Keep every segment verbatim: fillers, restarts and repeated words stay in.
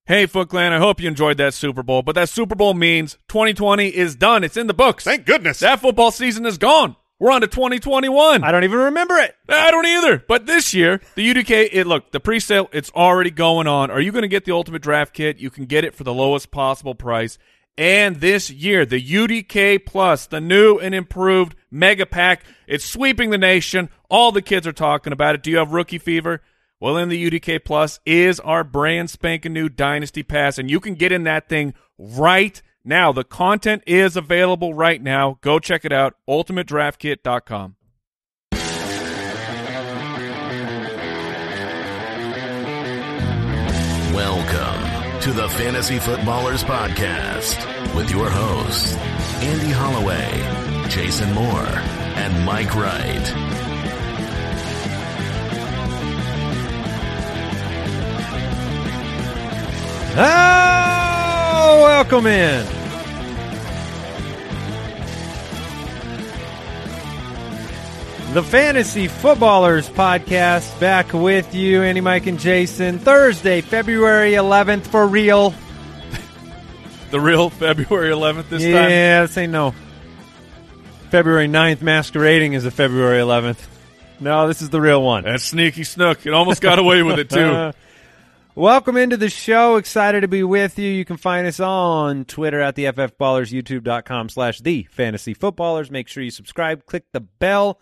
Hey, Foot Clan, I hope you enjoyed that Super Bowl, but that Super Bowl means twenty twenty is done. It's in the books. Thank goodness. That football season is gone. We're on to twenty twenty-one. I don't even remember it. I don't either. But this year, the U D K, it, look, the pre-sale, it's already going on. Are you going to get the Ultimate Draft Kit? You can get it for the lowest possible price. And this year, the U D K Plus, the new and improved Mega Pack, it's sweeping the nation. All the kids are talking about it. Do you have rookie fever? Well, in the U D K Plus is our brand spanking new Dynasty Pass, and you can get in that thing right now. The content is available right now. Go check it out, ultimate draft kit dot com. Welcome to the Fantasy Footballers Podcast with your hosts, Andy Holloway, Jason Moore, and Mike Wright. Oh, welcome in. The Fantasy Footballers Podcast, back with you, Andy, Mike, and Jason. Thursday, February eleventh, for real. The real February eleventh this yeah, time? Yeah, this ain't no February ninth masquerading as a February eleventh. No, this is the real one. That's sneaky snook. It almost got away with it, too. Welcome into the show. Excited to be with you. You can find us on Twitter at the F F Ballers, YouTube.com slash the Fantasy Footballers. Make sure you subscribe, click the bell,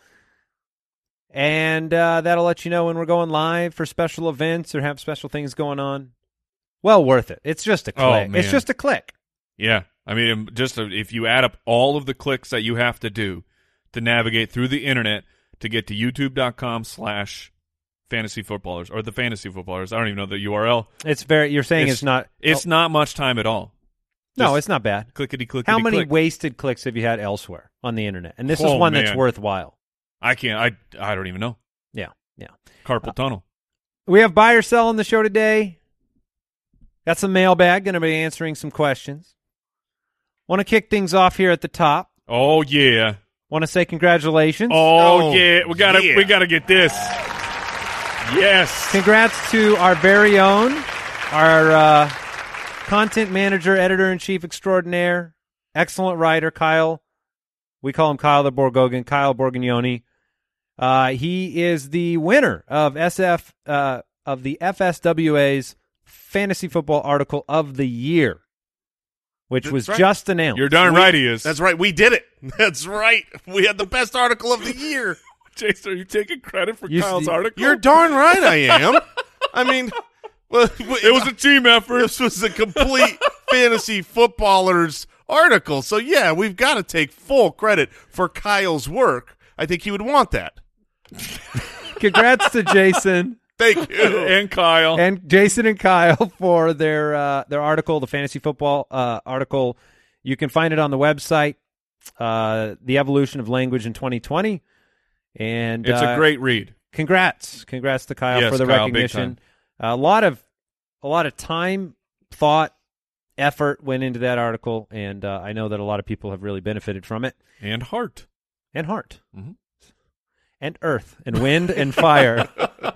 and uh, that'll let you know when we're going live for special events or have special things going on. Well worth it. It's just a click. Oh, man. It's just a click. Yeah. I mean, just a, if you add up all of the clicks that you have to do to navigate through the internet to get to youtube.com slash Fantasy Footballers or the Fantasy Footballers. I don't even know the U R L. It's very. You're saying it's, it's not. It's oh, not much time at all. No, Just it's not bad. Clickety clickety. How many click. wasted clicks have you had elsewhere on the internet? And this oh, is one man. that's worthwhile. I can't. I I don't even know. Yeah, yeah. Carpal uh, tunnel. We have buy or sell on the show today. Got some mailbag. Going to be answering some questions. Want to kick things off here at the top. Oh yeah. Want to say congratulations. Oh, oh yeah. We gotta yeah. we gotta get this. Yes. Congrats to our very own, our uh, content manager, editor-in-chief extraordinaire, excellent writer, Kyle. We call him Kyle the Borgogan, Kyle Borgognoni. Uh, he is the winner of S F uh, of the F S W A's Fantasy Football Article of the Year, which That's was right. just announced. You're darn We- right he is. That's right. We did it. That's right. We had the best article of the year. Jason, are you taking credit for You- Kyle's article? You're darn right I am. I mean, well, It was a team effort. This was a complete Fantasy Footballers article. So, yeah, we've got to take full credit for Kyle's work. I think he would want that. Congrats to Jason. Thank you. and Kyle. And Jason and Kyle for their uh, their article, the fantasy football uh, article. You can find it on the website, uh, The Evolution of Language in twenty twenty. And It's uh, a great read. Congrats, congrats to Kyle Yes, for the Kyle, big recognition. A lot of a lot of time, thought, effort went into that article, and uh, I know that a lot of people have really benefited from it. And heart. And heart, mm-hmm. and earth, and wind, and fire.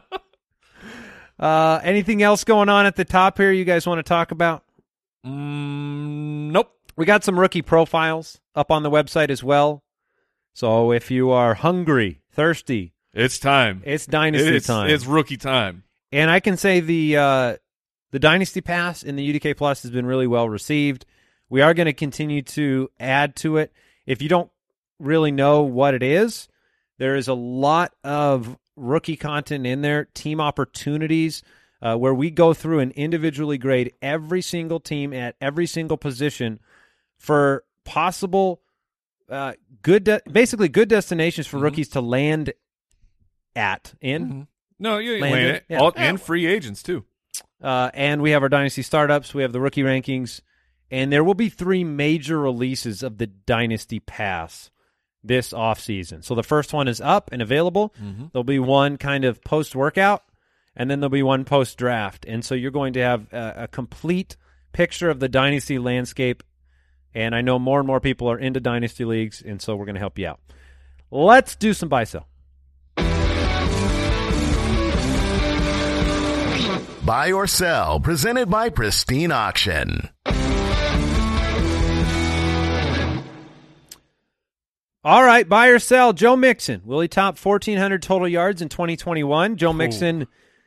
Uh, anything else going on at the top here you guys want to talk about? Mm, nope. We got some rookie profiles up on the website as well. So if you are hungry, thirsty, It's time. it's Dynasty it's, time. It's rookie time. And I can say the uh, the Dynasty Pass in the U D K Plus has been really well received. We are going to continue to add to it. If you don't really know what it is, there is a lot of rookie content in there, team opportunities, uh, where we go through and individually grade every single team at every single position for possible uh, good, de- basically good destinations for mm-hmm. rookies to land at in. Mm-hmm. No, you ain't Landed. laying it. Yeah. All, Yeah. and free agents, too. Uh, and we have our Dynasty Startups. We have the rookie rankings. And there will be three major releases of the Dynasty Pass this offseason. So the first one is up and available. Mm-hmm. There'll be one kind of post-workout, and then there'll be one post-draft. And so you're going to have a, a complete picture of the Dynasty landscape. And I know more and more people are into Dynasty leagues, and so we're going to help you out. Let's do some buy-sell. Buy or Sell, presented by Pristine Auction. All right, buy or sell. Joe Mixon. Will he top fourteen hundred total yards in twenty twenty-one? Joe Mixon,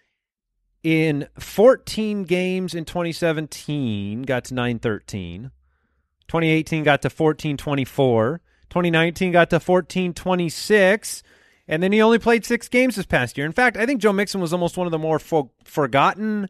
in fourteen games in twenty seventeen, got to nine thirteen. twenty eighteen got to fourteen twenty-four. twenty nineteen got to fourteen twenty-six. And then he only played six games this past year. In fact, I think Joe Mixon was almost one of the more fo- forgotten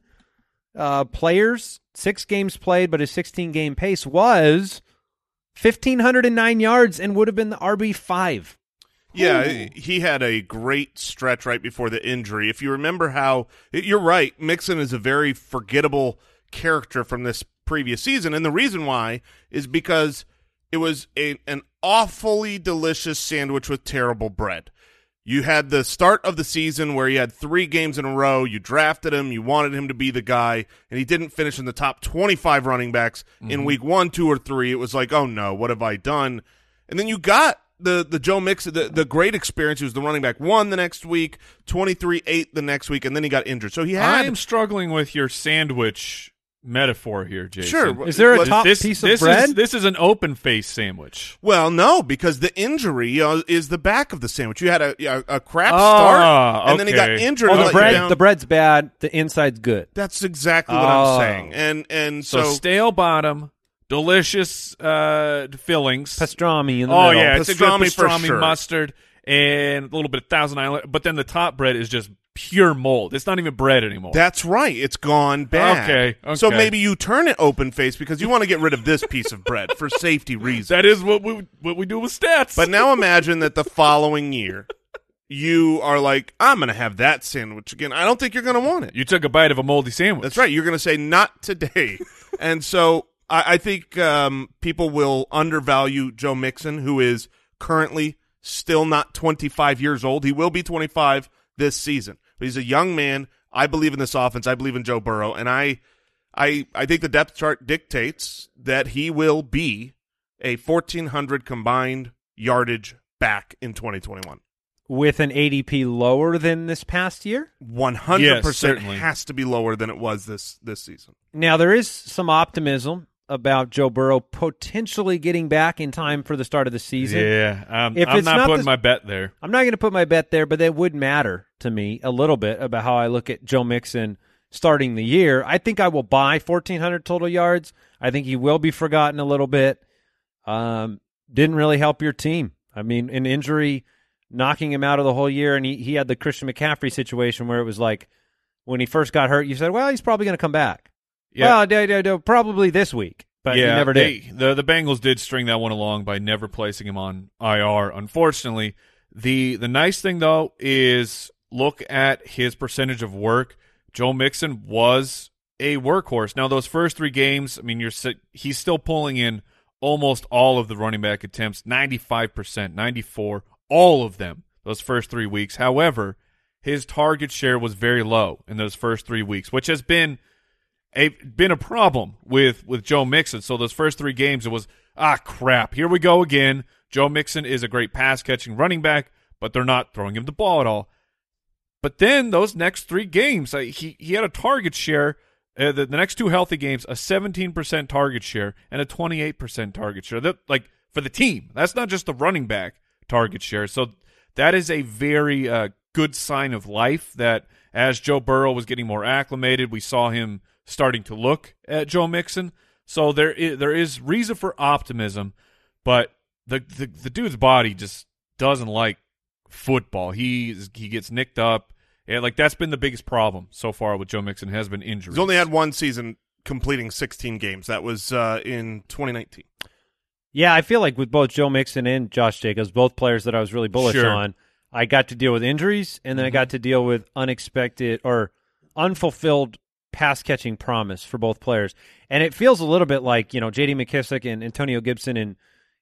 uh, players. Six games played, but his sixteen-game pace was one thousand five hundred nine yards and would have been the R B five. Yeah, Ooh. he had a great stretch right before the injury. If you remember how – you're right, Mixon is a very forgettable character from this previous season, and the reason why is because it was a, an awfully delicious sandwich with terrible bread. You had the start of the season where you had three games in a row. You drafted him. You wanted him to be the guy, and he didn't finish in the top twenty-five running backs mm-hmm. in week one, two, or three. It was like, oh, no, what have I done? And then you got the the Joe Mixon, the, the great experience. He was the running back one the next week, twenty-three eight the next week, and then he got injured. So he had – I am struggling with your sandwich metaphor here, Jason. Sure. Is there a But top this, piece this of bread? Is, this is an open-faced sandwich. Well, no, because the injury uh, is the back of the sandwich. You had a a, a crap Ah, start, and then he got okay. injured. Oh, and the let you bread, down. the bread's bad. The inside's good. That's exactly what Oh. I'm saying. And and So, so, stale bottom, delicious uh, fillings. Pastrami in the oh, middle. yeah, it's a good Pastrami for pastrami sure. mustard and a little bit of Thousand Island. But then the top bread is just pure mold. It's not even bread anymore. that's right. It's gone bad. Okay, okay. So maybe you turn it open face because you want to get rid of this piece of bread for safety reasons. that is what we what we do with stats. But now imagine that the following year, you are like, I'm going to have that sandwich again. I don't think you're going to want it. you took a bite of a moldy sandwich. That's right. You're going to say, not today. And so I, I think um, people will undervalue Joe Mixon, who is currently still not twenty-five years old. He will be twenty-five this season. But he's a young man. I believe in this offense. I believe in Joe Burrow. And I, I, I think the depth chart dictates that he will be a fourteen hundred combined yardage back in twenty twenty-one. With an A D P lower than this past year? one hundred percent Yes, certainly. has to be lower than it was this this season. Now, there is some optimism about Joe Burrow potentially getting back in time for the start of the season. Yeah, um, If I'm it's not, not putting the- my bet there. I'm not going to put my bet there, but that would matter to me a little bit about how I look at Joe Mixon starting the year. I think I will buy fourteen hundred total yards. I think he will be forgotten a little bit. Um, didn't really help your team. I mean, an injury knocking him out of the whole year, and he, he had the Christian McCaffrey situation where it was like when he first got hurt, you said, well, he's probably going to come back. Yeah. Well, d- d- d- probably this week, but yeah, he never did. they- the the Bengals did string that one along by never placing him on I R. Unfortunately, the the nice thing though is look at his percentage of work. Joe Mixon was a workhorse. Now those first three games, I mean, you're si- he's still pulling in almost all of the running back attempts, ninety-five percent, ninety-four, all of them those first three weeks. However, his target share was very low in those first three weeks, which has been a been a problem with, with Joe Mixon. So those first three games, it was, ah, crap, here we go again. Joe Mixon is a great pass-catching running back, but they're not throwing him the ball at all. But then those next three games, uh, he, he had a target share, uh, the, the next two healthy games, a seventeen percent target share and a twenty-eight percent target share. That, like, for the team. That's not just the running back target share. So that is a very uh, good sign of life that as Joe Burrow was getting more acclimated, we saw him starting to look at Joe Mixon. So there is, there is reason for optimism, but the, the the dude's body just doesn't like football. He is, he gets nicked up. And like that's been the biggest problem so far with Joe Mixon has been injuries. He's only had one season completing sixteen games. That was uh, in twenty nineteen. Yeah, I feel like with both Joe Mixon and Josh Jacobs, both players that I was really bullish Sure. on, I got to deal with injuries, and then Mm-hmm. I got to deal with unexpected or unfulfilled pass-catching promise for both players. And it feels a little bit like, you know, J D McKissick and Antonio Gibson in,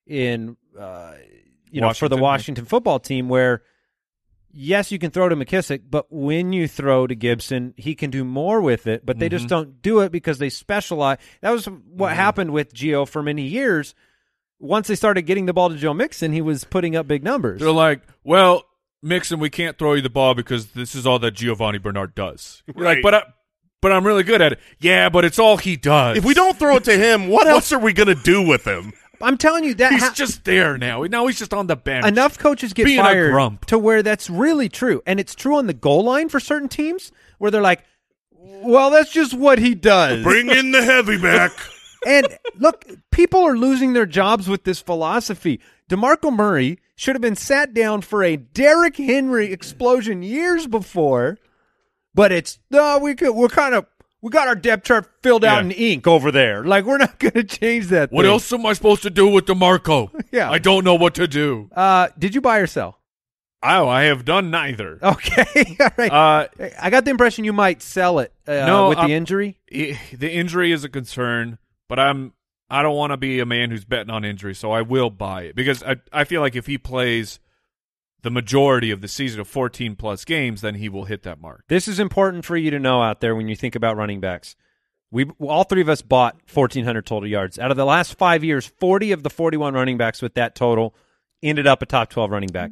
in uh, you know, for the Washington, yeah. Washington football team where, yes, you can throw to McKissick, but when you throw to Gibson, he can do more with it, but they just Mm-hmm. don't do it because they specialize. That was what happened with Gio for many years. Once they started getting the ball to Joe Mixon, he was putting up big numbers. They're like, well, Mixon, we can't throw you the ball because this is all that Giovanni Bernard does. You're Right. Like, but I, but I'm really good at it. Yeah, but it's all he does. If we don't throw it to him, what else are we going to do with him? I'm telling you that he's ha- just there now. Now he's just on the bench. enough coaches get being a fired grump. to where that's really true, and it's true on the goal line for certain teams where they're like, "Well, that's just what he does." Bring in the heavy back. And look, people are losing their jobs with this philosophy. DeMarco Murray should have been sat down for a Derrick Henry explosion years before, but it's no, we could, we're kind of we got our depth chart filled out Yeah. in ink over there. Like we're not going to change that. What thing. else am I supposed to do with DeMarco? Yeah. I don't know what to do. Uh, did you buy or sell? Oh, I have done neither. Okay, all right. Uh, I got the impression you might sell it uh, No, with I'm- the injury. i- the injury is a concern, but I'm I don't want to be a man who's betting on injury, so I will buy it because I I feel like if he plays the majority of the season of fourteen plus games, then he will hit that mark. This is important for you to know out there when you think about running backs. We all three of us bought fourteen hundred total yards. Out of the last five years, forty of the forty-one running backs with that total ended up a top twelve running back.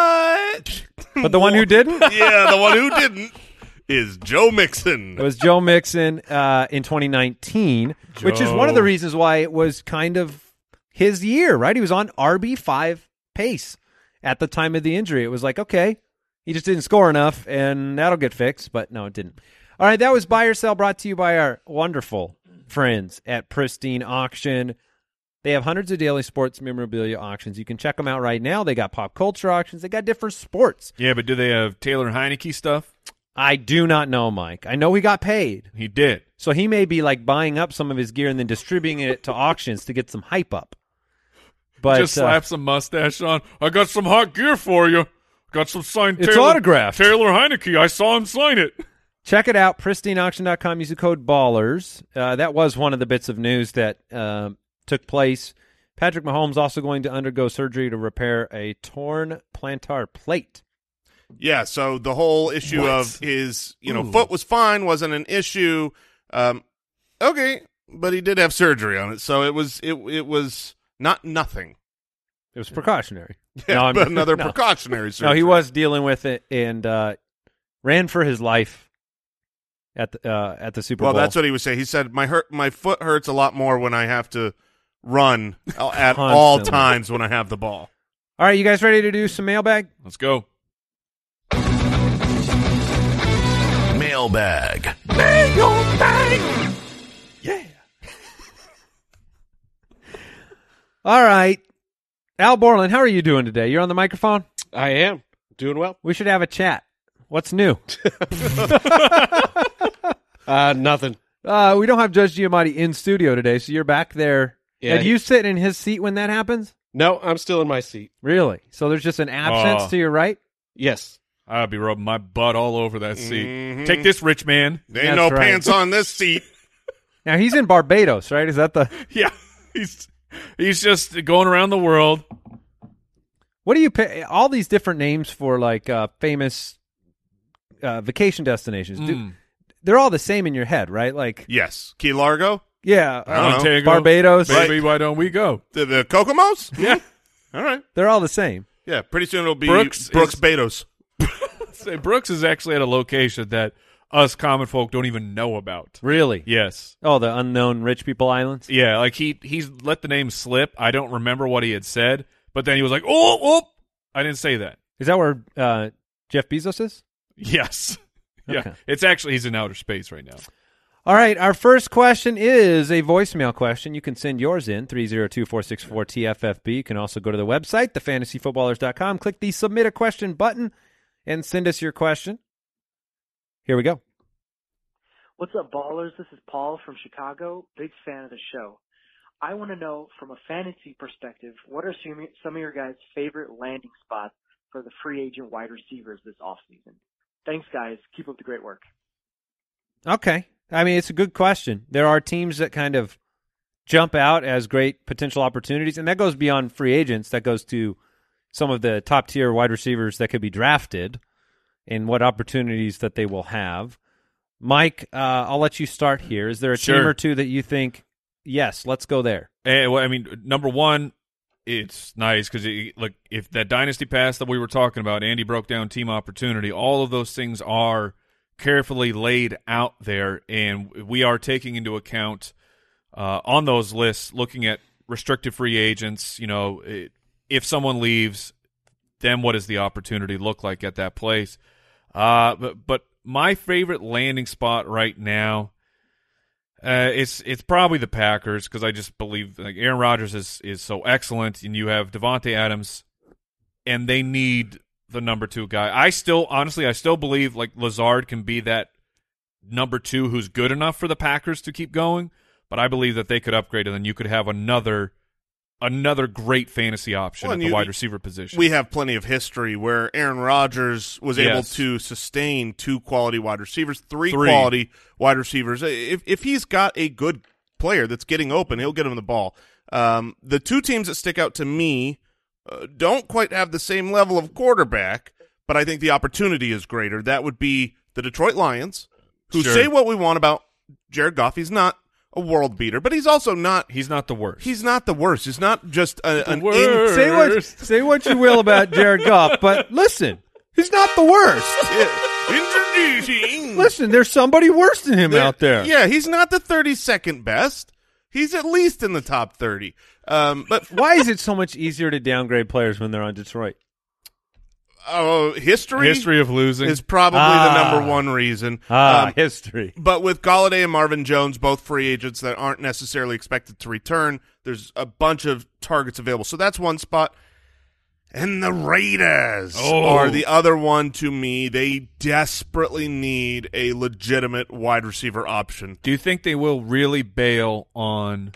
But But the one who didn't yeah, the one who didn't is Joe Mixon. was Joe Mixon uh, in twenty nineteen, which is one of the Joe. reasons why it was kind of his year, right? He was on R B five pace at the time of the injury. It was like, okay, he just didn't score enough, and that'll get fixed. But no, it didn't. All right, that was Buy or Sell, brought to you by our wonderful friends at Pristine Auction. They have hundreds of daily sports memorabilia auctions. You can check them out right now. They got pop culture auctions. They got different sports. Yeah, but do they have Taylor Heineke stuff? I do not know, Mike. I know he got paid. He did. So he may be like buying up some of his gear and then distributing it to auctions to get some hype up. But Just slap uh, some mustache on. I got some hot gear for you. Got some signed It's Taylor, autographed. Taylor Heineke. I saw him sign it. check it out, pristine auction dot com. Use the code BALLERS. Uh, that was one of the bits of news that uh, took place. Patrick Mahomes also going to undergo surgery to repair a torn plantar plate. Yeah, so the whole issue What? of his, you know, Ooh. foot was fine, wasn't an issue. Um, okay, but he did have surgery on it, so it was it it was not nothing. It was precautionary. Yeah, No, I'm- but another no. precautionary surgery. No, he was dealing with it and uh, ran for his life at the uh, at the Super Well, Bowl. that's what he was saying. He said my hurt my foot hurts a lot more when I have to run at all Constantly. times when I have the ball. All right, you guys ready to do some mailbag? Let's go. Mailbag. All right. Al Borland, how are you doing today? You're on the microphone? I am doing well. We should have a chat. What's new? Uh, nothing. Uh, we don't have Judge Giamatti in studio today, so you're back there. Yeah, and he- you sit in his seat when that happens? No, I'm still in my seat. Really? So there's just an absence Oh. to your right? Yes. I'll be rubbing my butt all over that seat. Mhm. Take this, rich man. There ain't That's no right. pants on this seat. Now, he's in Barbados, right? Is that the... Yeah, he's he's just going around the world. What do you pay? All these different names for, like, uh, famous uh, vacation destinations. Do, Mm. they're all the same in your head, right? Like, Yes. Key Largo? yeah, I don't know. Montego, Barbados. baby, why don't we go? The, the Kokomos? Yeah, All right. They're all the same. Yeah, pretty soon it'll be Brooks Brooks, is- Betos. Say, Brooks is actually at a location that us common folk don't even know about. Really? Yes. Oh, the unknown rich people islands? Yeah, like he he's let the name slip. I don't remember what he had said, but then he was like, "Oh, oh, I didn't say that." Is that where uh, Jeff Bezos is? Yes. Yeah. Okay. It's actually he's in outer space right now. All right, our first question is a voicemail question. You can send yours in, three oh two, four six four, T F F B. You can also go to the website, the fantasy footballers dot com, click the Submit a Question button, and send us your question. Here we go. What's up, ballers? This is Paul from Chicago. Big fan of the show. I want to know, from a fantasy perspective, what are some some of your guys' favorite landing spots for the free agent wide receivers this offseason? Thanks, guys. Keep up the great work. Okay. I mean, it's a good question. There are teams that kind of jump out as great potential opportunities, and that goes beyond free agents. That goes to some of the top-tier wide receivers that could be drafted and what opportunities that they will have. Mike, uh, I'll let you start here. Is there a team Sure. or two that you think, yes, let's go there? And, well, I mean, number one, it's nice because like if that dynasty pass that we were talking about, Andy broke down team opportunity. All of those things are carefully laid out there, and we are taking into account uh, on those lists, looking at restricted free agents. You know, it, if someone leaves, then what does the opportunity look like at that place? Uh, but but my favorite landing spot right now, uh, it's it's probably the Packers, because I just believe like Aaron Rodgers is is so excellent, and you have Devontae Adams, and they need the number two guy. I still, honestly, I still believe like Lazard can be that number two who's good enough for the Packers to keep going, but I believe that they could upgrade, and then you could have another another great fantasy option well, at the you, wide receiver position. We have plenty of history where Aaron Rodgers was yes. able to sustain two quality wide receivers, three, Three. quality wide receivers. If if he's got a good player that's getting open, he'll get him the ball. Um, the two teams that stick out to me uh, don't quite have the same level of quarterback, but I think the opportunity is greater. That would be the Detroit Lions, who Sure. say what we want about Jared Goff. He's not a world beater, but he's also not He's not the worst. He's not the worst. He's not just a, an worst. in- Say what say what you will about Jared Goff, but listen, he's not the worst. introducing. Listen, there's somebody worse than him out there. Yeah, he's not the thirty-second best. He's at least in the top thirty. Um, but Why is it so much easier to downgrade players when they're on Detroit? uh, history, history of losing. is probably Ah. the number one reason. Ah, Um, history. But with Galladay and Marvin Jones, both free agents that aren't necessarily expected to return, there's a bunch of targets available. So that's one spot. And the Raiders Oh. are the other one to me. They desperately need a legitimate wide receiver option. Do you think they will really bail on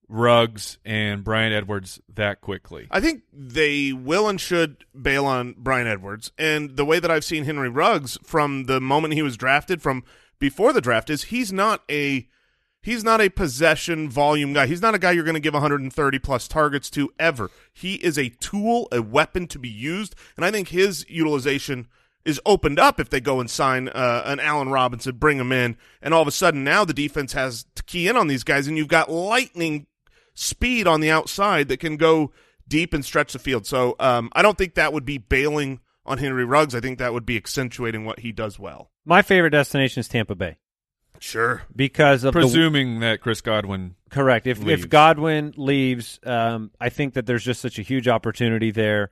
Ruggs and Brian Edwards that quickly? I think they will and should bail on Brian Edwards. And the way that I've seen Henry Ruggs from the moment he was drafted, from before the draft, is he's not a he's not a possession volume guy. He's not a guy you're going to give one hundred thirty plus targets to ever. He is a tool, a weapon to be used, and I think his utilization is opened up if they go and sign uh, an Allen Robinson, bring him in, and all of a sudden now the defense has to key in on these guys, and you've got lightning speed on the outside that can go deep and stretch the field. So um, I don't think that would be bailing on Henry Ruggs. I think that would be accentuating what he does well. My favorite destination is Tampa Bay Sure. because of the Presuming that Chris Godwin correct. If leaves. if Godwin leaves, um, I think that there's just such a huge opportunity there,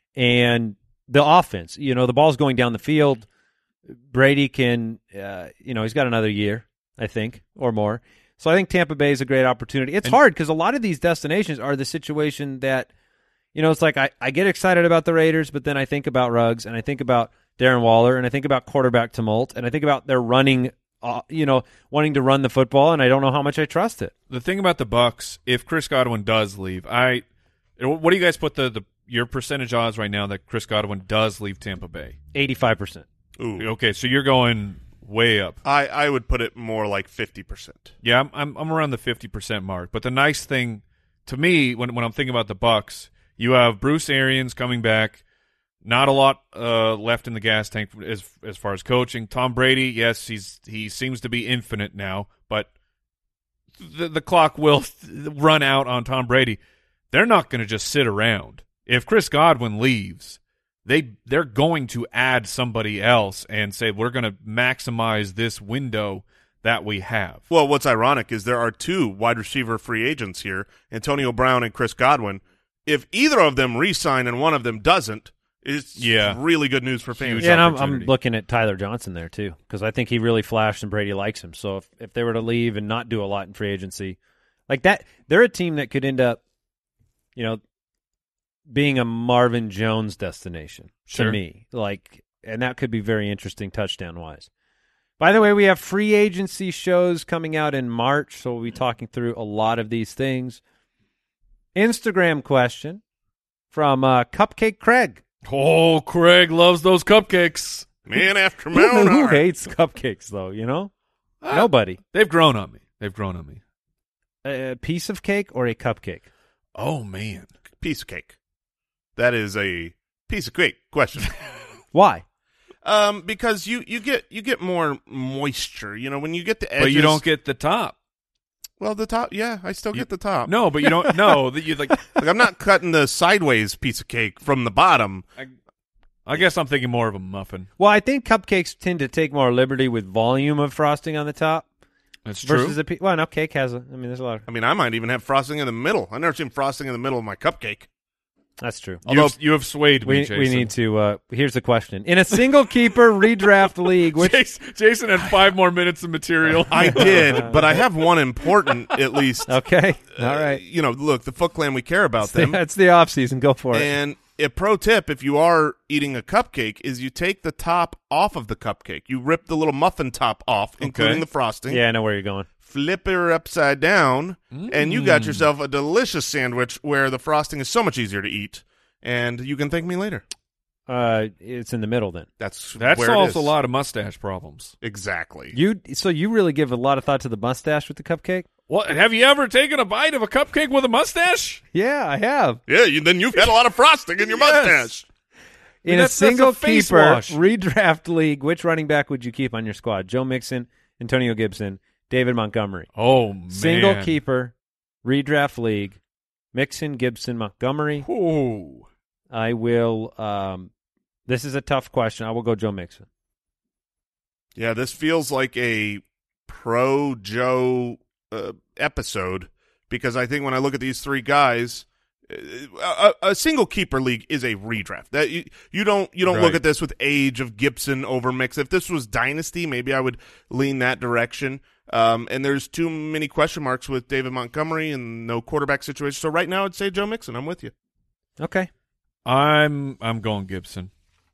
and the offense. You know, the ball's going down the field. Brady can, uh, you know, he's got another year, I think, or more. So I think Tampa Bay is a great opportunity. It's And- hard because a lot of these destinations are the situation that, you know, it's like I, I get excited about the Raiders, but then I think about Ruggs, and I think about Darren Waller, and I think about quarterback tumult, and I think about their running, uh, you know, wanting to run the football, and I don't know how much I trust it. The thing about the Bucks, if Chris Godwin does leave, I what do you guys put the, the your percentage odds right now that Chris Godwin does leave Tampa Bay? eighty-five percent. Ooh. Okay, so you're going way up. I, I would put it more like fifty percent. Yeah, I'm I'm, I'm around the fifty percent mark. But the nice thing to me when when I'm thinking about the Bucks, you have Bruce Arians coming back. Not a lot uh, left in the gas tank as as far as coaching. Tom Brady, yes, he's he seems to be infinite now, but the the clock will run out on Tom Brady. They're not going to just sit around. If Chris Godwin leaves, they they're going to add somebody else and say we're going to maximize this window that we have. Well, what's ironic is there are two wide receiver free agents here, Antonio Brown and Chris Godwin. If either of them re-sign and one of them doesn't, it's Yeah. really good news for fans. Huge Yeah, and I'm, I'm opportunity. looking at Tyler Johnson there too because I think he really flashed and Brady likes him. So if, if they were to leave and not do a lot in free agency, like that, they're a team that could end up, you know, being a Marvin Jones destination Sure. to me. Like, and that could be very interesting touchdown wise. By the way, we have free agency shows coming out in March, so we'll be talking through a lot of these things. Instagram question from uh, Cupcake Craig. Oh, Craig loves those cupcakes. Man after Who, Mount who Hart. hates cupcakes, though, you know? Ah, Nobody. They've grown on me. They've grown on me. A piece of cake or a cupcake? Oh, man. Piece of cake. That is a piece of cake question. Why? um, because you, you get you get more moisture. You know, when you get the edges. But you don't get the top. Well, the top, yeah, I still You- get the top. No, but you don't. No, that you like. Like, I'm not cutting the sideways piece of cake from the bottom. I, I guess I'm thinking more of a muffin. Well, I think cupcakes tend to take more liberty with volume of frosting on the top. That's true. Versus a pe- well, no, cake has a. I mean, there's a lot of. I mean, I might even have frosting in the middle. I've never seen frosting in the middle of my cupcake. That's true. Although you have swayed me, We Jason. we need to. Uh, here's the question: in a single keeper redraft league, which Jason, Jason had five more minutes of material. I did, but I have one important, at least. okay, all Uh, right. you know, look, the Foot Clan, we care about It's the, them. it's the off season. Go for it. And a pro tip, if you are eating a cupcake, is you take the top off of the cupcake. You rip the little muffin top off, including the frosting. Yeah, I know where you're going. Flip her upside down, Mm. and you got yourself a delicious sandwich where the frosting is so much easier to eat. And you can thank me later. Uh, it's in the middle then. That's That where it solves is. a lot of mustache problems. Exactly. You so you really give a lot of thought to the mustache with the cupcake? What? Have you ever taken a bite of a cupcake with a mustache? Yeah, I have. Yeah, you, then you've had a lot of frosting in your Yes. mustache. In That's- a that's a single face keeper wash. redraft league, which running back would you keep on your squad? Joe Mixon, Antonio Gibson, David Montgomery. Oh, man. Single keeper redraft league, Mixon, Gibson, Montgomery. Ooh. I will. Um, this is a tough question. I will go Joe Mixon. Yeah, this feels like a pro Joe uh, episode because I think when I look at these three guys, uh, a, a single keeper league is a redraft. That you, you don't you don't look Right. at this with age of Gibson over Mix. If this was Dynasty, maybe I would lean that direction. Um, and there's too many question marks with David Montgomery and no quarterback situation. So right now, I'd say Joe Mixon. I'm with you. Okay. I'm I'm going Gibson.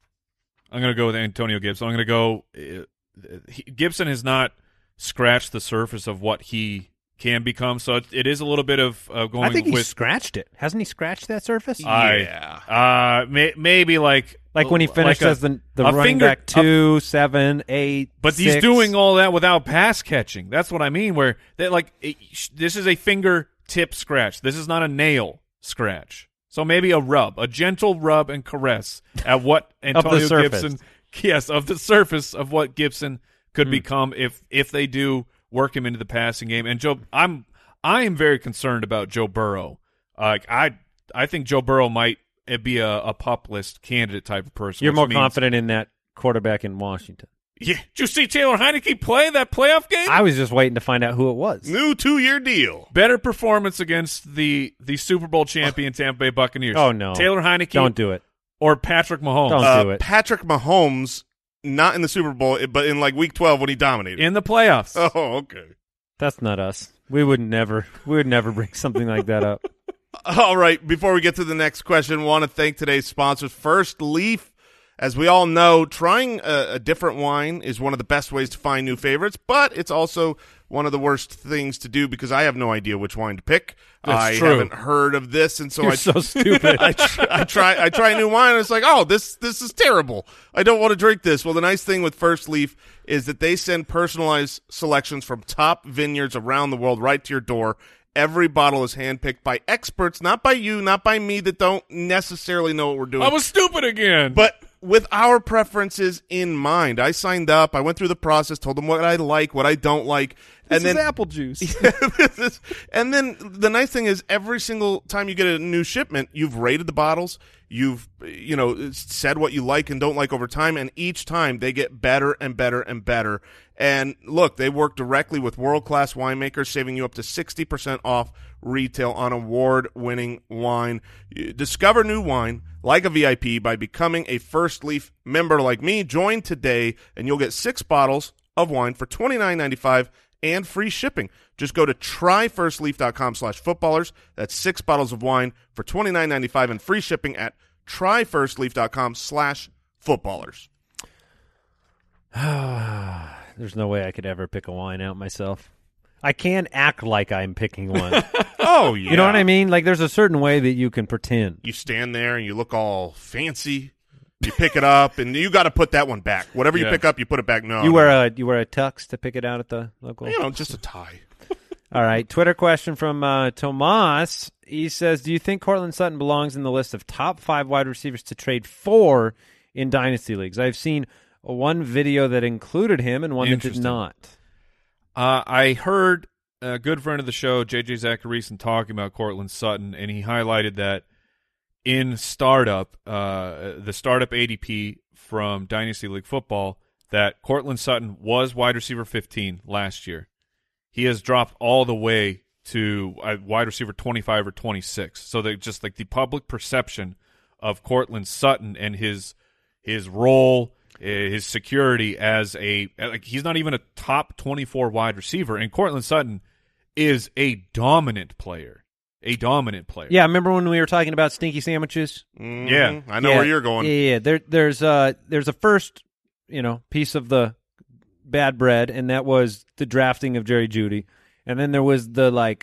I'm going to go with Antonio Gibson. I'm going to go uh, he, Gibson has not scratched the surface of what he can become, so it, it is a little bit of uh, going I think he with scratched it. Hasn't he scratched that surface? I- yeah. uh may, maybe like Like when he finished like a- as the, the a running finger- back two, seven, eight. But he's six. doing all that without pass catching. That's what I mean. Where they like it, this is a fingertip scratch. This is not a nail scratch. So maybe a rub, a gentle rub and caress at what Antonio surface. Gibson, yes, of the surface of what Gibson could Hmm. become if if they do work him into the passing game. And Joe, I'm I am very concerned about Joe Burrow. Like I I think Joe Burrow might be a, a pup list candidate type of person. You're which more means- confident in that quarterback in Washington. Yeah, did you see Taylor Heineke play that playoff game? I was just waiting to find out who it was. New two-year deal. Better performance against the the Super Bowl champion Tampa Bay Buccaneers. Oh, no. Taylor Heineke Don't do it. or Patrick Mahomes Don't Uh, do it. Patrick Mahomes, not in the Super Bowl, but in like Week twelve when he dominated. in the playoffs. Oh, okay. That's not us. We would never. We would never bring something like that up. All right, before we get to the next question, want to thank today's sponsors. First Leaf. As we all know, trying a, a different wine is one of the best ways to find new favorites, but it's also one of the worst things to do because I have no idea which wine to pick. That's I true. haven't heard of this, and so You're I so stupid. I, tr- I try I try a new wine, and it's like, oh, this this is terrible. I don't want to drink this. Well, the nice thing with First Leaf is that they send personalized selections from top vineyards around the world right to your door. Every bottle is handpicked by experts, not by you, not by me that don't necessarily know what we're doing. I was stupid again. But with our preferences in mind, I signed up. I went through the process, told them what I like, what I don't like, and then apple juice. and then the nice thing is, every single time you get a new shipment, you've rated the bottles, you've you know said what you like and don't like over time, and each time they get better and better and better. And look, they work directly with world-class winemakers, saving you up to sixty percent off retail on award-winning wine. Discover new wine like a V I P by becoming a First Leaf member like me. Join today, and you'll get six bottles of wine for twenty-nine ninety-five and free shipping. Just go to try first leaf dot com slash footballers. That's six bottles of wine for twenty-nine ninety-five and free shipping at try first leaf dot com slash footballers. There's no way I could ever pick a wine out myself. I can act like I'm picking one. Oh, yeah. You know what I mean? Like, there's a certain way that you can pretend. You stand there and you look all fancy. You pick it up, and you got to put that one back. Whatever you Yeah. pick up, you put it back. No, You no. wear a you wear a tux to pick it out at the local. you know, just a tie. All right. Twitter question from uh, Tomas. He says, "Do you think Cortland Sutton belongs in the list of top five wide receivers to trade for in dynasty leagues? I've seen one video that included him and one that did Interesting. not." Uh, I heard a good friend of the show, J J Zacharyson, talking about Cortland Sutton, and he highlighted that in startup, uh, the startup A D P from Dynasty League Football, that Cortland Sutton was wide receiver fifteen last year. He has dropped all the way to uh, wide receiver twenty-five or twenty-six. So that just like the public perception of Cortland Sutton and his his role, his security as a like he's not even a top twenty-four wide receiver, and Cortland Sutton is a dominant player, a dominant player. Yeah, remember when we were talking about stinky sandwiches? Mhm. Yeah. I know yeah, where you're going. Yeah, yeah. There, there's uh, there's a first, you know, piece of the bad bread, and that was the drafting of Jerry Jeudy, and then there was the like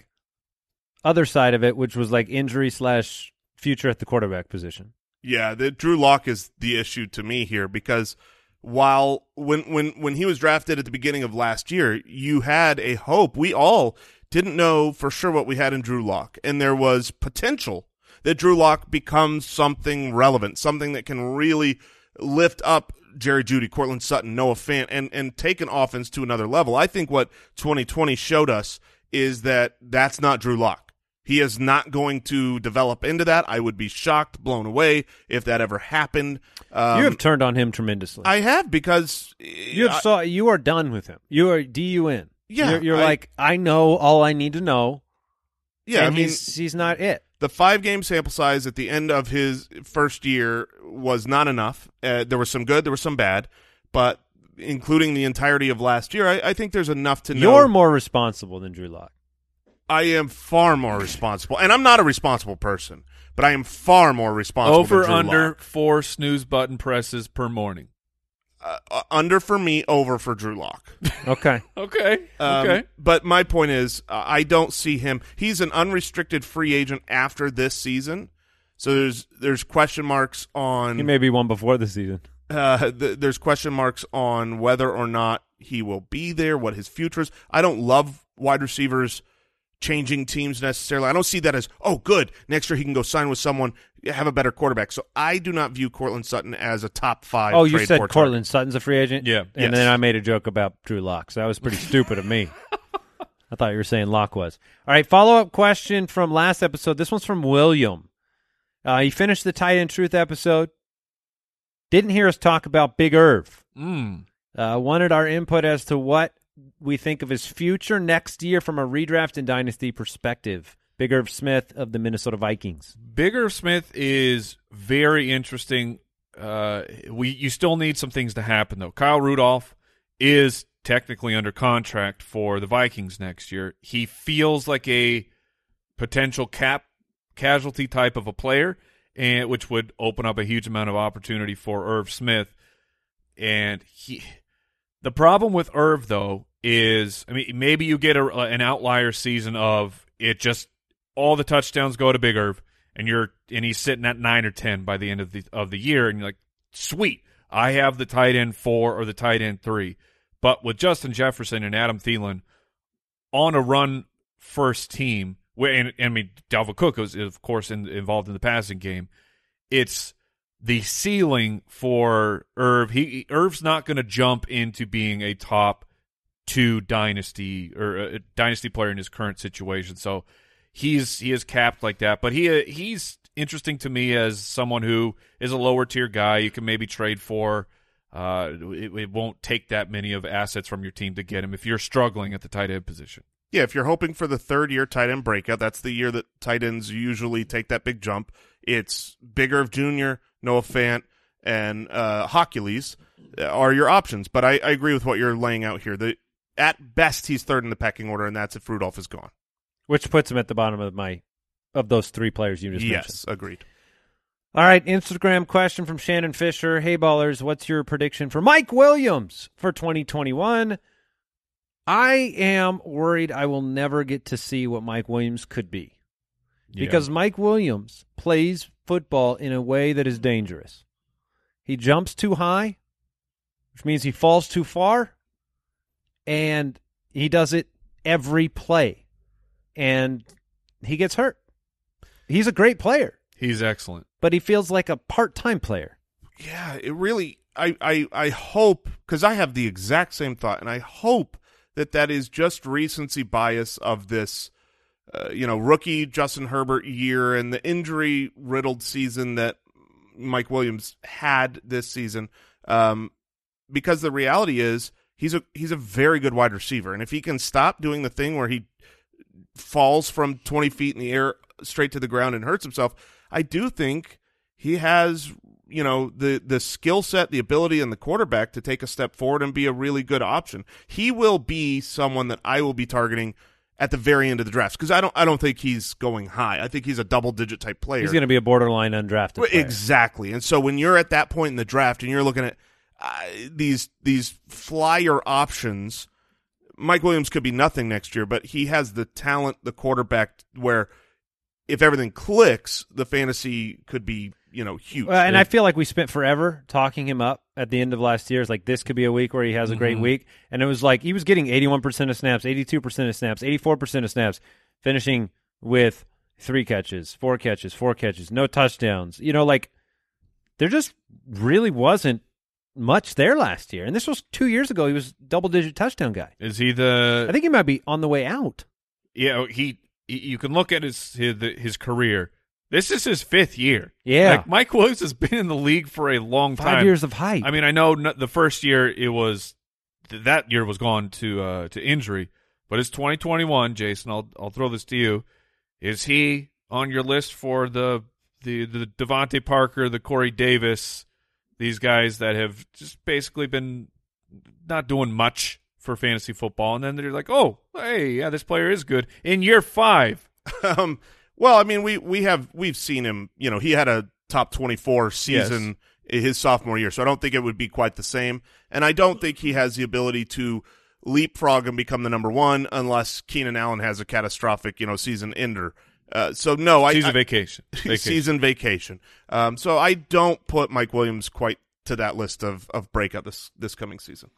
other side of it, which was like injury slash future at the quarterback position. Yeah, the Drew Lock is the issue to me here because while when when when he was drafted at the beginning of last year, you had a hope. We all didn't know for sure what we had in Drew Lock, and there was potential that Drew Lock becomes something relevant, something that can really lift up Jerry Jeudy, Cortland Sutton, Noah Fant, and and take an offense to another level. I think what twenty twenty showed us is that that's not Drew Lock. He is not going to develop into that. I would be shocked, blown away if that ever happened. Um, You have turned on him tremendously. I have because you have I- saw you are done with him. You are D U N. Yeah, you're, you're I- like I know all I need to know. yeah. and I mean, he's he's not it. the five-game sample size at the end of his first year was not enough. Uh, there was some good, there was some bad, but including the entirety of last year, I, I think there's enough to know. You're more responsible than Drew Lock. I am far more responsible, and I'm not a responsible person, but I am far more responsible Over than Drew under Lock. four snooze button presses per morning. Uh, uh, under for me, over for Drew Lock. Okay. Okay. Um, okay. But my point is, uh, I don't see him. He's an unrestricted free agent after this season, so there's there's question marks on. He may be one before the season. Uh, th- there's question marks on whether or not he will be there, what his future is. I don't love wide receivers changing teams necessarily. I don't see that as, oh, good, next year he can go sign with someone, have a better quarterback. So I do not view Cortland Sutton as a top five. Oh, you trade said for Cortland target. Sutton's a free agent? Yeah. And Yes. then I made a joke about Drew Lock, so that was pretty stupid of me. I thought you were saying Lock was. All right, follow-up question from last episode. This one's from William. Uh, he finished the Tight End Truth episode. Didn't hear us talk about Big Irv. Mm. Uh, wanted our input as to what we think of his future next year from a redraft and dynasty perspective. Big Irv Smith of the Minnesota Vikings. Bigger Smith is very interesting. Uh, we you still need some things to happen though. Kyle Rudolph is technically under contract for the Vikings next year. He feels like a potential cap casualty type of a player, and which would open up a huge amount of opportunity for Irv Smith. And he, the problem with Irv though is, I mean, maybe you get a, an outlier season of it just all the touchdowns go to Big Irv, and you're and he's sitting at nine or ten by the end of the of the year, and you're like, sweet, I have the tight end four or the tight end three. But with Justin Jefferson and Adam Thielen on a run first team, where and, and I mean Dalvin Cook is of course in, involved in the passing game, it's the ceiling for Irv. He Irv's not going to jump into being a top two dynasty or a dynasty player in his current situation. So he's he is capped like that. But he he's interesting to me as someone who is a lower tier guy you can maybe trade for. Uh, it, it won't take that many of assets from your team to get him if you're struggling at the tight end position. Yeah, if you're hoping for the third year tight end breakout, that's the year that tight ends usually take that big jump. It's Big Irv Junior, Noah Fant, and uh, Hockules are your options. But I, I agree with what you're laying out here. The, at best, he's third in the pecking order, and that's if Rudolph is gone. Which puts him at the bottom of my of those three players you just mentioned. Yes, agreed. All right, Instagram question from Shannon Fisher. Hey, ballers, what's your prediction for Mike Williams for twenty twenty-one? I am worried I will never get to see what Mike Williams could be. Yeah. Because Mike Williams plays football in a way that is dangerous. He jumps too high, which means he falls too far, and he does it every play. And he gets hurt. He's a great player, He's excellent. but he feels like a part-time player. Yeah, it really I, – I, I hope – because I have the exact same thought, and I hope that that is just recency bias of this uh, you know, rookie Justin Herbert year and the injury riddled season that Mike Williams had this season. Um, because the reality is he's a he's a very good wide receiver, and if he can stop doing the thing where he falls from twenty feet in the air straight to the ground and hurts himself, I do think he has, you know, the the skill set, the ability, and the quarterback to take a step forward and be a really good option. He will be someone that I will be targeting at the very end of the draft, because I don't I don't think he's going high. I think he's a double digit type player. He's going to be a borderline undrafted player. Exactly. And so when you're at that point in the draft and you're looking at uh, these these flyer options, Mike Williams could be nothing next year, but he has the talent, the quarterback, where if everything clicks, the fantasy could be, you know, huge. Well, and I feel like we spent forever talking him up at the end of last year. It's like, this could be a week where he has a great Mm-hmm. week. And it was like he was getting eighty-one percent of snaps, eighty-two percent of snaps, eighty-four percent of snaps, finishing with three catches, four catches, four catches, no touchdowns. You know, like there just really wasn't much there last year. And this was two years ago. He was double-digit touchdown guy. Is he the? I think he might be on the way out. Yeah, he. You can look at his his, his career. This is his fifth year. Yeah. Like Mike Williams has been in the league for a long time. Five years of hype. I mean, I know n- the first year it was that year was gone to uh, to injury, but it's twenty twenty-one. Jason, I'll I'll throw this to you. Is he on your list for the the the Devontae Parker, the Corey Davis, these guys that have just basically been not doing much for fantasy football, and then they're like, oh, hey, yeah, this player is good in year five? um, well, I mean, we we have we've seen him. You know, he had a top twenty-four season yes. his sophomore year, so I don't think it would be quite the same. And I don't think he has the ability to leapfrog and become the number one unless Keenan Allen has a catastrophic, you know, season ender. Uh, so no, I season I, vacation, vacation. season vacation. Um, so I don't put Mike Williams quite to that list of of breakout this this coming season.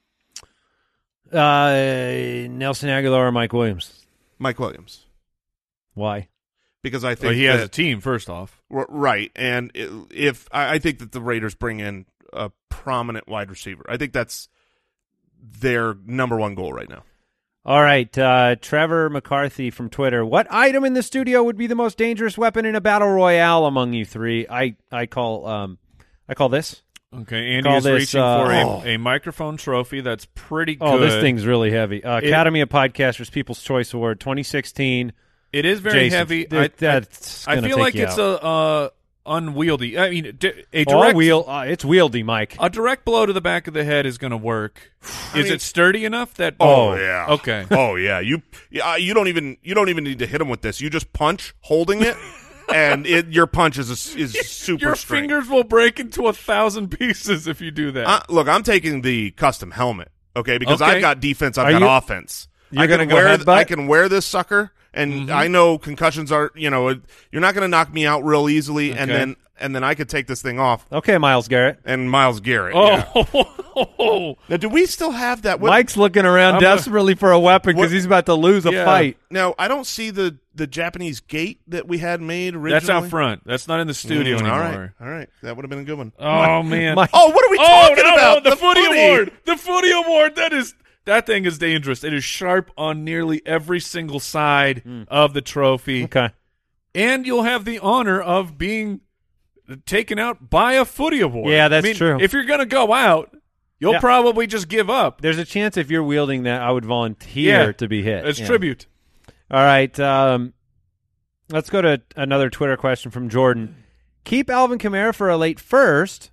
Uh, Nelson Aguilar or Mike Williams? Mike Williams. Why? Because I think well, he has that, a team, first off. R- right, and if I, I think that the Raiders bring in a prominent wide receiver, I think that's their number one goal right now. All right, uh, Trevor McCarthy from Twitter. What item in the studio would be the most dangerous weapon in a battle royale among you three? I I call um I call this. Okay, Andy Call is this, reaching uh, for a, oh. a microphone trophy that's pretty good. Oh, this thing's really heavy. Uh, It- Academy of Podcasters People's Choice Award twenty sixteen. It is very Jason, heavy. th- I, that's I, I gonna feel take like you it's out. a uh, unwieldy. I mean, d- a Oh, direct wheel. Uh, it's wieldy, Mike. a direct blow to the back of the head is going to work. is mean- it sturdy enough that? Oh, yeah. Okay. Oh yeah. You yeah, you don't even you don't even need to hit him with this. You just punch holding it, and it, your punch is a, is super Your straight. fingers will break into a thousand pieces if you do that. Uh, look, I'm taking the custom helmet, okay? Because Okay. I've got defense, I've Are got you- offense. you're I can gonna go wear headbutt? I can wear this sucker, and Mm-hmm. I know concussions are you know you're not going to knock me out real easily, and Okay. then and then I could take this thing off. Okay, Miles Garrett. And Myles Garrett. yeah. oh, Now, do we still have that? What, Mike's looking around I'm desperately for a weapon because What- he's about to lose a Yeah. fight. Now, I don't see the the Japanese gate that we had made originally. that's out front. That's not in the studio Mm, anymore. All right, all right, that would have been a good one. Oh man. Mike- Oh, what are we Oh, talking no, about? no, the, footy, award. The footy award. That is that thing is dangerous. It is sharp on nearly every single side of the trophy, Okay. and you'll have the honor of being taken out by a footy award. Yeah, that's I mean, true. If you're gonna go out, you'll Yeah. probably just give up. There's a chance if you're wielding that, I would volunteer Yeah. to be hit. It's Yeah. tribute. All right. Um, let's go to another Twitter question from Jordan. Keep Alvin Kamara for a late first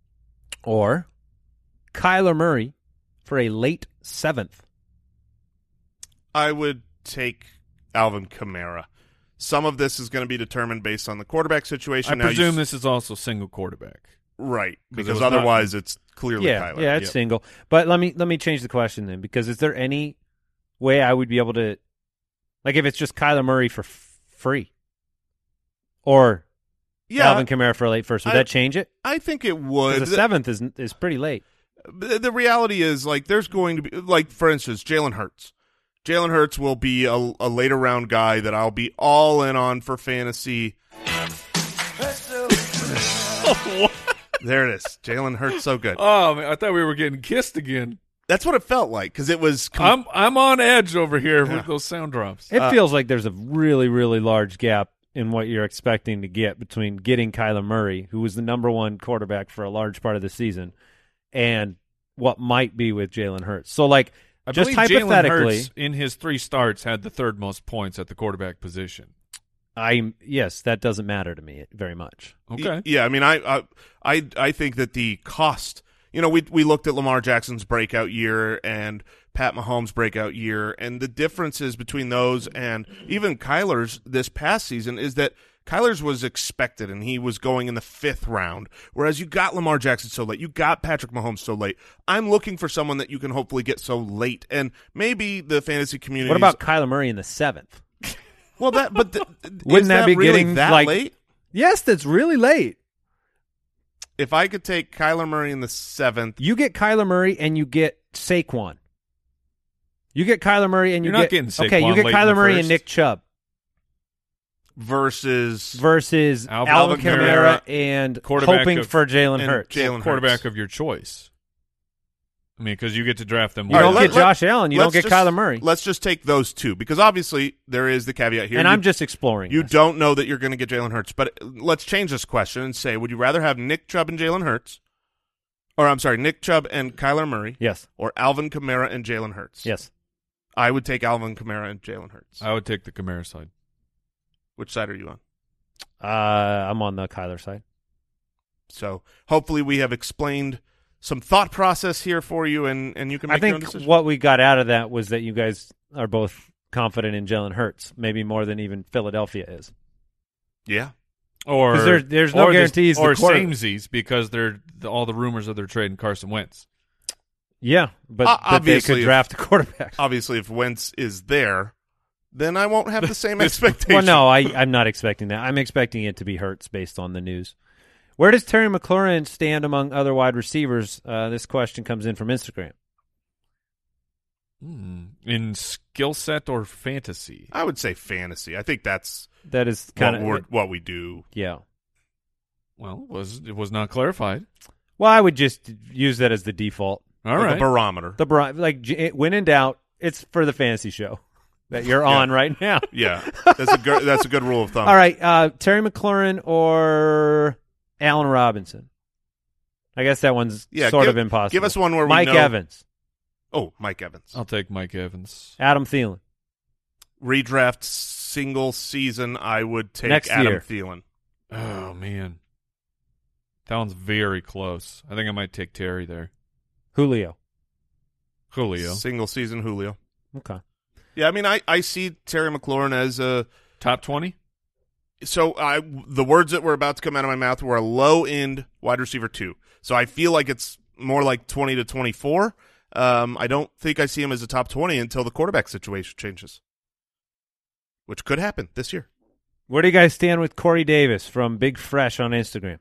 or Kyler Murray for a late seventh? I would take Alvin Kamara. Some of this is going to be determined based on the quarterback situation. I Now you presume s- this is also single quarterback. right it because was otherwise it's clearly Yeah, Kyler. yeah, it's Yep. single. But let me let me change the question then, because is there any way I would be able to, like, if it's just Kyler Murray for f- free, or Yeah, Alvin Kamara for a late first? Would I- that change it? I think it Because would. the seventh is is pretty late. The, the reality is, like, there's going to be, like, for instance, Jalen Hurts. Jalen Hurts will be a, a later round guy that I'll be all in on for fantasy. There it is. Jalen Hurts, so good. Oh man, I thought we were getting kissed again. That's what it felt like because it was. Com- I'm I'm on edge over here Yeah. with those sound drops. It Uh, feels like there's a really, really large gap in what you're expecting to get between getting Kyler Murray, who was the number one quarterback for a large part of the season, and what might be with Jalen Hurts. So, like, I just believe Jalen hypothetically, Hurts, in his three starts, had the third most points at the quarterback position. I yes, that doesn't matter to me very much. Okay. Yeah, I mean, I, I, I, I think that the cost. You know, we we looked at Lamar Jackson's breakout year and Pat Mahomes' breakout year, and the differences between those and even Kyler's this past season is that Kyler's was expected, and he was going in the fifth round, whereas you got Lamar Jackson so late. You got Patrick Mahomes so late. I'm looking for someone that you can hopefully get so late, and maybe the fantasy community. What about Kyler Murray in the seventh? Well, that but the, Wouldn't is that that be really getting, that like- late? Yes, that's really late. If I could take Kyler Murray in the seventh, You get Kyler Murray and you get Saquon. You get Kyler Murray and you You're not get getting Saquon okay. You get late in Kyler the Murray first. and Nick Chubb versus versus Alvin Alvin, Kamara, Kamara and quarterback hoping of- for Jalen and Hurts. Jalen quarterback Hurts. of your choice. I mean, because you get to draft them. You All don't right, get let- let- Josh Allen. You don't let's get just- Kyler Murray. Let's just take those two because obviously there is the caveat here. and You- I'm just exploring. You this. don't know that you're going to get Jalen Hurts, but let's change this question and say, would you rather have Nick Chubb and Jalen Hurts, or I'm sorry, Nick Chubb and Kyler Murray, Yes. or Alvin Kamara and Jalen Hurts? Yes. I would take Alvin Kamara and Jalen Hurts. I would take the Kamara side. Which side are you on? Uh, I'm on the Kyler side. So hopefully we have explained some thought process here for you, and, and you can make I your own think decision. what we got out of that was that you guys are both confident in Jalen Hurts, maybe more than even Philadelphia is. Yeah. Or 'Cause there- there's no or the- guarantees the Or quarter- samesies because they're the, all the rumors of their trading Carson Wentz. Yeah, but, Uh, but they obviously, could if- draft a quarterback. Obviously, if Wentz is there, then I won't have the same expectation. Well, no, I, I'm not expecting that. I'm expecting it to be Hurts based on the news. Where does Terry McLaurin stand among other wide receivers? Uh, this question comes in from Instagram. Hmm. In skill set or fantasy? I would say fantasy. I think that's That is what, kind we're, of what we do. yeah. Well, it was it was not clarified. Well, I would just use that as the default. All like right. a barometer. The bri- like j- when in doubt, it's for the fantasy show that you're Yeah. on right now. Yeah, that's a good, that's a good rule of thumb. All right, uh, Terry McLaurin or Allen Robinson. I guess that one's Yeah, sort give- of impossible. give us one where we Mike know- Evans, Oh, Mike Evans. I'll take Mike Evans. Adam Thielen. Redraft single season, I would take Next Adam year. Thielen. Oh man, that one's very close. I think I might take Terry there. Julio. Julio, Single season Julio. Okay. Yeah, I mean, I, I see Terry McLaurin as a top twenty. so I the words that were about to come out of my mouth were a low end wide receiver two. So I feel like it's more like twenty to twenty four. Um, I don't think I see him as a top twenty until the quarterback situation changes, which could happen this year. Where do you guys stand with Corey Davis from Big Fresh on Instagram?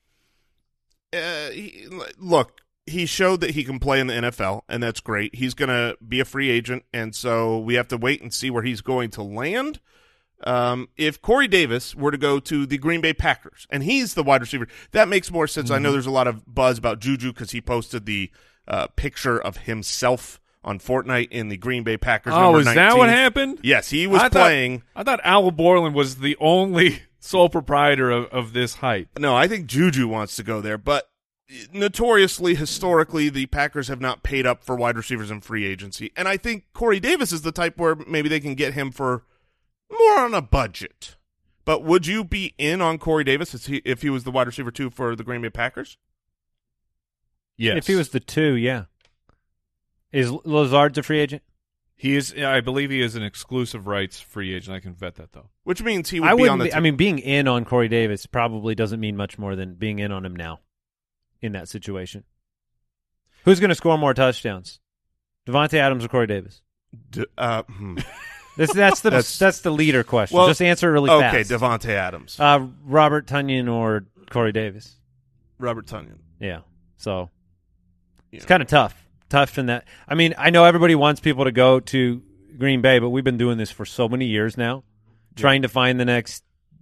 Uh, he, look, he showed that he can play in the N F L, and that's great. He's going to be a free agent, and so we have to wait and see where he's going to land. Um, if Corey Davis were to go to the Green Bay Packers, and he's the wide receiver, that makes more sense. Mm-hmm. I know there's a lot of buzz about Juju because he posted the uh, picture of himself on Fortnite in the Green Bay Packers. Oh, number is that nineteen. what happened? Yes, he was I thought- playing. I thought Al Borland was the only sole proprietor of, of this hype. No, I think Juju wants to go there, but notoriously, historically, the Packers have not paid up for wide receivers in free agency, and I think Corey Davis is the type where maybe they can get him for more on a budget. But would you be in on Corey Davis if he, if he was the wide receiver two for the Green Bay Packers? Yes, If he was the two, yeah. Is Lazard a free agent? he is. I believe he is an exclusive rights free agent. I can vet that though. Which means he would I be wouldn't. on the Be, team. I mean, being in on Corey Davis probably doesn't mean much more than being in on him now in that situation. Who's going to score more touchdowns, Devontae Adams or Corey Davis? D- uh, hmm. This, that's the That's- that's, the leader question. Well, Just answer it really okay, fast. Devontae Adams, Uh, Robert Tunyon or Corey Davis? Robert Tunyon. Yeah. So Yeah. it's kind of tough. Tough in that. I mean, I know everybody wants people to go to Green Bay, but we've been doing this for so many years now, trying to find the next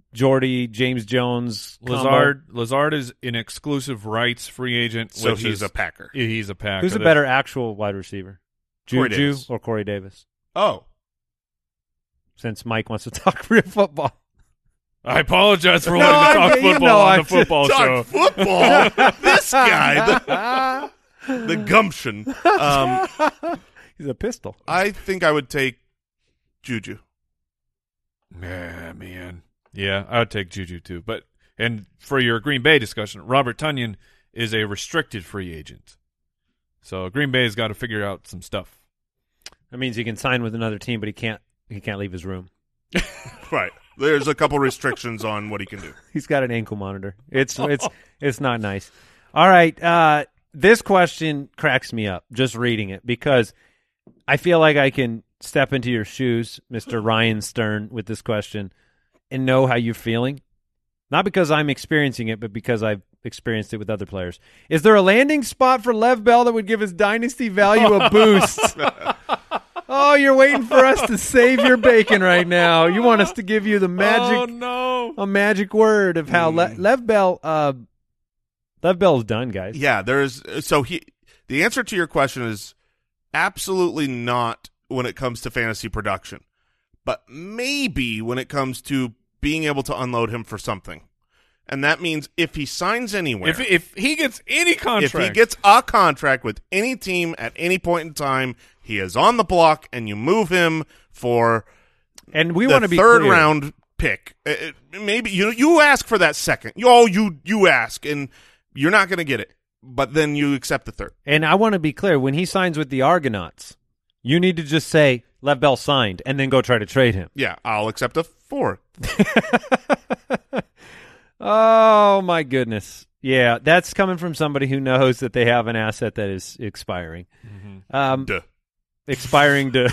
Jordy, James Jones, combo. Lazard Lazard is an exclusive rights free agent, So which he's is a Packer. He's a Packer. Who's a That- better actual wide receiver, Corey Juju Davis. or Corey Davis? Oh. Since Mike wants to talk real football. I apologize for No, wanting to I- talk you football know on I the football show. Talk football. This guy, the, the gumption. Um, He's a pistol. I think I would take Juju. Yeah, man. Yeah, I would take Juju too. But and for your Green Bay discussion, Robert Tonyan is a restricted free agent. So Green Bay's got to figure out some stuff. That means he can sign with another team, but he can't. He can't leave his room. Right. There's a couple restrictions on what he can do. He's got an ankle monitor. It's it's it's not nice. All right. Uh, this question cracks me up just reading it because I feel like I can step into your shoes, Mister Ryan Stern, with this question and know how you're feeling. Not because I'm experiencing it, but because I've experienced it with other players. Is there a landing spot for Lev Bell that would give his dynasty value a boost? Oh, you're waiting for us to save your bacon right now. You want us to give you the magic, Oh no! a magic word of how Le- Lev Bell, uh, Lev Bell is done, guys. Yeah, there's so he the answer to your question is absolutely not when it comes to fantasy production, but maybe when it comes to being able to unload him for something. And that means if he signs anywhere, If if he gets any contract, if he gets a contract with any team at any point in time, he is on the block, and you move him for And we the want to be third clear. round pick. Uh, uh, maybe you you ask for that second. You oh you you ask, and you're not going to get it, but then you accept the third. And I want to be clear, when he signs with the Argonauts, you need to just say, Lev Bell signed, and then go try to trade him. Yeah, I'll accept a four. Oh, my goodness. Yeah, that's coming from somebody who knows that they have an asset that is expiring. Um, Duh. expiring to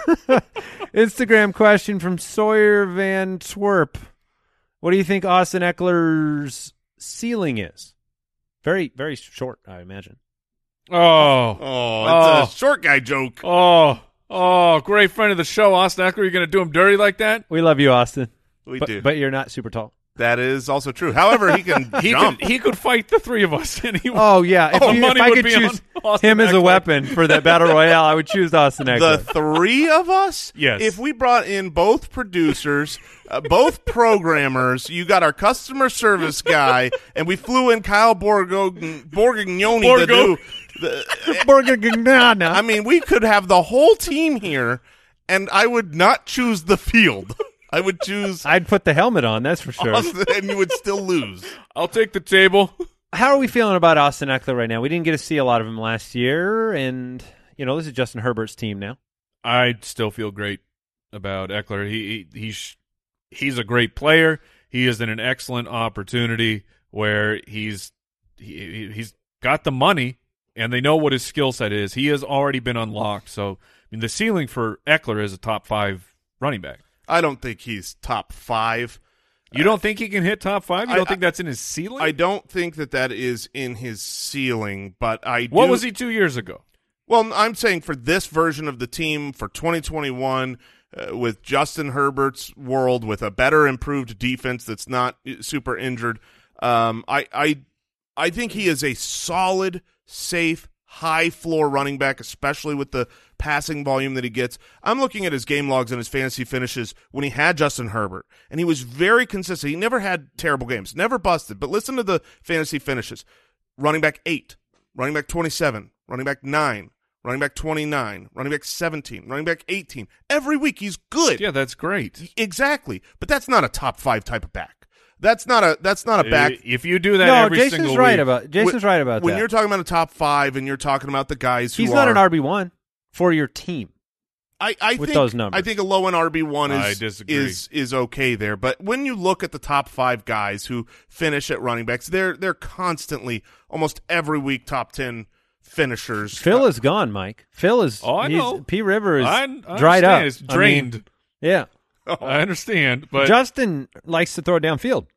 Instagram question from Sawyer Van Twerp. What do you think Austin Eckler's ceiling is? Very, very short, I imagine. oh, Oh, it's Oh. a short guy joke. oh, oh, great friend of the show, Austin Eckler. You're going to do him dirty like that? We love you, Austin. We but, do. but you're not super tall. That is also true. However, he can He jump. could he could fight the three of us. And he Oh, yeah. If, All you, money if I would could be choose on Austin him as a Eckler. weapon for that battle royale, I would choose Austin the Eckler. three of us, Yes. if we brought in both producers, uh, both programmers, you got our customer service guy, and we flew in Kyle Borgo, Borgognoni to Borgo. do the, Borgognana. I mean, we could have the whole team here, and I would not choose the field. I would choose I'd put the helmet on, that's for sure. Austin, and you would still lose. I'll take the table. How are we feeling about Austin Eckler right now? We didn't get to see a lot of him last year, and, you know, this is Justin Herbert's team now. I still feel great about Eckler. He, he he's he's a great player. He is in an excellent opportunity where he's he, he's got the money and they know what his skill set is. He has already been unlocked. So I mean, the ceiling for Eckler is a top five running back. I don't think he's top five. You don't think he can hit top five? You I- don't think that's in his ceiling? I don't think that that is in his ceiling, but I what do- was he two years ago? Well, I'm saying for this version of the team for twenty twenty-one, uh, with Justin Herbert's world, with a better, improved defense that's not super injured, um, I, I, I think he is a solid, safe, high floor running back, especially with the passing volume that he gets. I'm looking at his game logs and his fantasy finishes when he had Justin Herbert, and he was very consistent. He never had terrible games, never busted. But listen to the fantasy finishes: running back eight, running back twenty-seven, running back nine, running back twenty-nine, running back seventeen, running back eighteen. Every week he's good. Yeah, that's great. Exactly. But that's not a top five type of back. That's not a that's not a back. If you do that No, every Jason's single right week, about Jason's When- right about when that. you're talking about a top five and you're talking about the guys who He's are not an R B one for your team. I, I with think, those numbers. I think a low end R B one I is disagree. is is okay there. But when you look at the top five guys who finish at running backs, they're they're constantly, almost every week, top ten finishers. Phil Uh, is gone, Mike. Phil is. Oh, I he's- know. P. River is I, I dried understand. up. It's I mean, drained. yeah. I understand, but Justin likes to throw it downfield.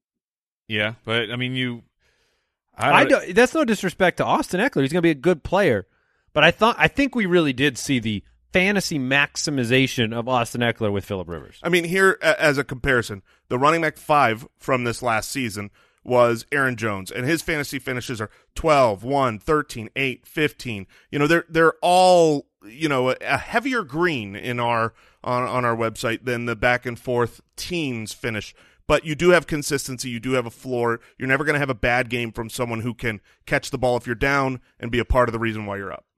yeah, but I mean, you. I I, don't, don't, that's no disrespect to Austin Eckler. He's going to be a good player, but I thought I think we really did see the fantasy maximization of Austin Eckler with Phillip Rivers. I mean, here a- as a comparison, the running back five from this last season was Aaron Jones, and his fantasy finishes are twelve, one, thirteen, eight, fifteen. You know, they're they're all, you know, a, a heavier green in our on, on our website than the back and forth teens finish. But you do have consistency. You do have a floor. You're never going to have a bad game from someone who can catch the ball if you're down and be a part of the reason why you're up.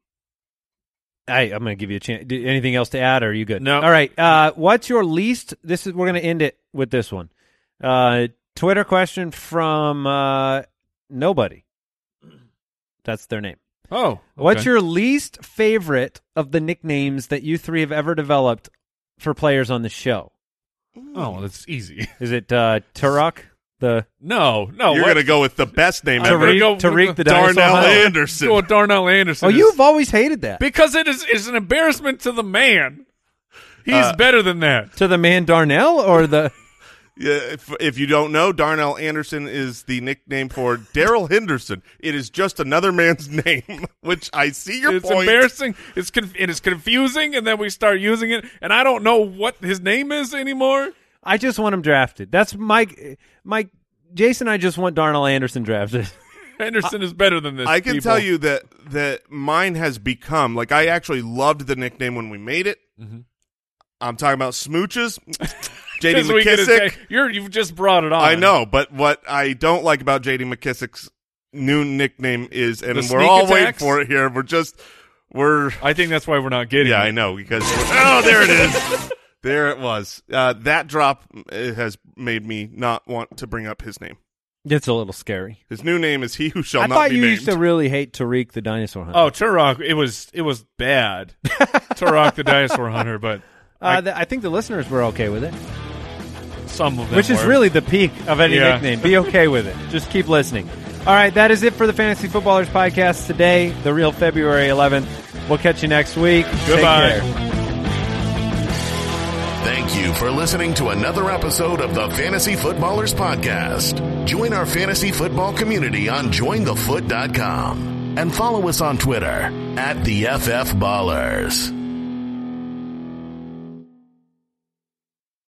I, I'm going to give you a chance. Do- Anything else to add, or are you good? No. All right. Uh, what's your least? This is. We're going to end it with this one. Uh, Twitter question from uh, nobody. That's their name. Oh, okay. What's your least favorite of the nicknames that you three have ever developed for players on the show? Oh, well, that's easy. Is it uh, Turok? The No, no. You're what? going to go with the best name I'm ever. gonna Tariq, go- Tariq the dinosaur Darnell hunter? Anderson. Go with Darnell Anderson. Oh, is- you've always hated that. because it is is an embarrassment to the man. He's Uh, better than that. To the man Darnell or the Yeah, if, if you don't know, Darnell Anderson is the nickname for Daryl Henderson. It is just another man's name, which I see your It's point. embarrassing. It's conf- it is confusing, and then we start using it, and I don't know what his name is anymore. I just want him drafted. That's Mike. Mike, Jason, I just want Darnell Anderson drafted. Anderson is better than this. I can people. tell you that that mine has become, like, I actually loved the nickname when we made it. Mm-hmm. I'm talking about Smooches, J D 'Cause we get his McKissick. name. You're you've just brought it on. I know, but what I don't like about J D McKissick's new nickname is, and The we're sneak all waiting attacks? for it here, we're just, we're, I think that's why we're not getting. yeah, it. I know, because, oh, there it is. There it was. Uh, that drop uh, has made me not want to bring up his name. It's a little scary. His new name is He Who Shall I Not thought Be you Named. used to really hate Tariq the dinosaur hunter. Oh, Turok. It was it was bad. Turok the dinosaur hunter, but uh, th- I think the listeners were okay with it, some of them which is were. really the peak of any Yeah. nickname. Be okay with it. Just keep listening. All right, that is it for the Fantasy Footballers podcast today, the real February eleventh. We'll catch you next week. Goodbye. Take care. Thank you for listening to another episode of the Fantasy Footballers Podcast. Join our fantasy football community on join the foot dot com and follow us on Twitter at the F F Ballers.